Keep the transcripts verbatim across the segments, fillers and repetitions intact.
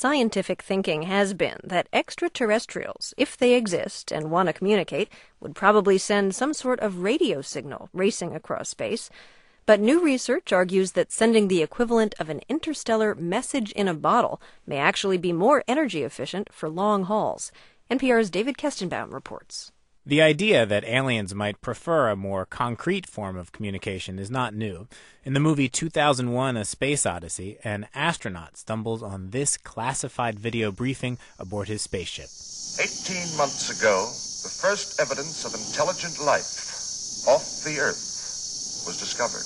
Scientific thinking has been that extraterrestrials, if they exist and want to communicate, would probably send some sort of radio signal racing across space. But new research argues that sending the equivalent of an interstellar message in a bottle may actually be more energy efficient for long hauls. N P R's David Kestenbaum reports. The idea that aliens might prefer a more concrete form of communication is not new. In the movie two thousand one, A Space Odyssey, an astronaut stumbles on this classified video briefing aboard his spaceship. Eighteen months ago, the first evidence of intelligent life off the Earth was discovered.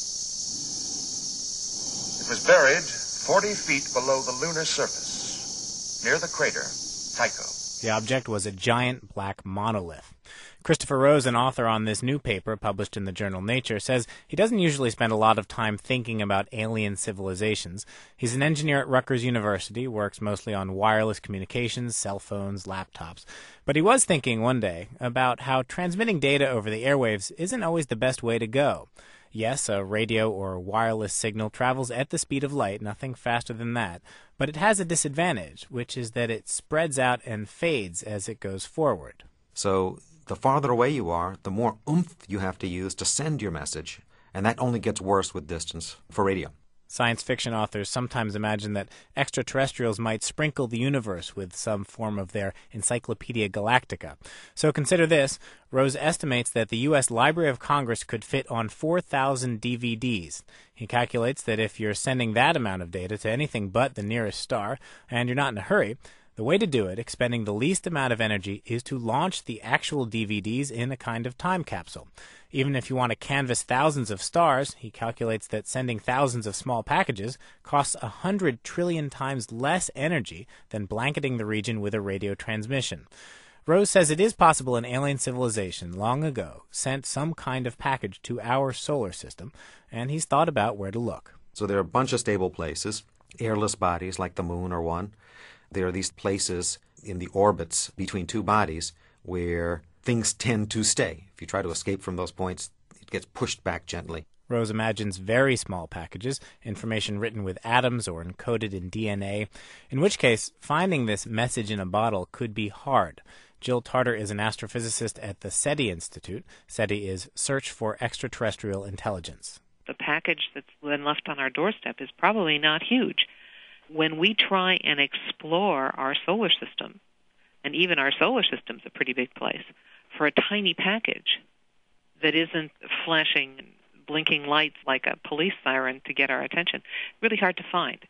It was buried forty feet below the lunar surface, near the crater Tycho. The object was a giant black monolith. Christopher Rose, an author on this new paper published in the journal Nature, says he doesn't usually spend a lot of time thinking about alien civilizations. He's an engineer at Rutgers University, works mostly on wireless communications, cell phones, laptops. But he was thinking one day about how transmitting data over the airwaves isn't always the best way to go. Yes, a radio or wireless signal travels at the speed of light, nothing faster than that, but it has a disadvantage, which is that it spreads out and fades as it goes forward. So the farther away you are, the more oomph you have to use to send your message, and that only gets worse with distance for radio. Science fiction authors sometimes imagine that extraterrestrials might sprinkle the universe with some form of their Encyclopedia Galactica. So consider this. Rose estimates that the U S Library of Congress could fit on four thousand D V Ds. He calculates that if you're sending that amount of data to anything but the nearest star, and you're not in a hurry, the way to do it, expending the least amount of energy, is to launch the actual D V Ds in a kind of time capsule. Even if you want to canvass thousands of stars, he calculates that sending thousands of small packages costs a hundred trillion times less energy than blanketing the region with a radio transmission. Rose says it is possible an alien civilization long ago sent some kind of package to our solar system, and he's thought about where to look. So there are a bunch of stable places, airless bodies like the moon are one. There are these places in the orbits between two bodies where things tend to stay. If you try to escape from those points, it gets pushed back gently. Rose imagines very small packages, information written with atoms or encoded in D N A, in which case finding this message in a bottle could be hard. Jill Tarter is an astrophysicist at the SETI Institute. SETI is Search for Extraterrestrial Intelligence. The package that's been left on our doorstep is probably not huge. When we try and explore our solar system, and even our solar system's a pretty big place, for a tiny package that isn't flashing, blinking lights like a police siren to get our attention, really hard to find.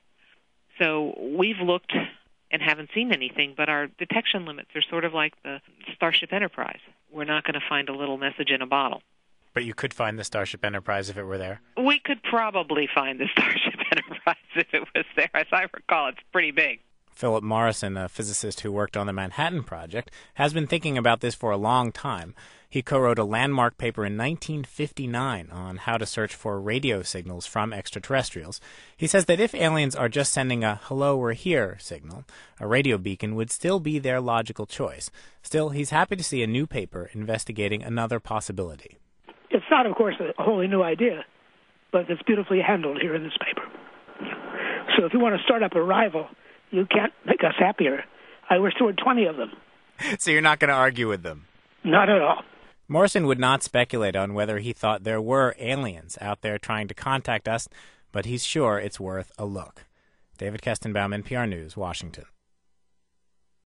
So we've looked and haven't seen anything, but our detection limits are sort of like the Starship Enterprise. We're not going to find a little message in a bottle. But you could find the Starship Enterprise if it were there? We could probably find the Starship Enterprise if it was there. As I recall, it's pretty big. Philip Morrison, a physicist who worked on the Manhattan Project, has been thinking about this for a long time. He co-wrote a landmark paper in nineteen fifty-nine on how to search for radio signals from extraterrestrials. He says that if aliens are just sending a hello, we're here signal, a radio beacon would still be their logical choice. Still, he's happy to see a new paper investigating another possibility. It's not, of course, a wholly new idea, but it's beautifully handled here in this paper. So if you want to start up a rival, you can't make us happier. I wish there were twenty of them. So you're not going to argue with them? Not at all. Morrison would not speculate on whether he thought there were aliens out there trying to contact us, but he's sure it's worth a look. David Kestenbaum, N P R News, Washington.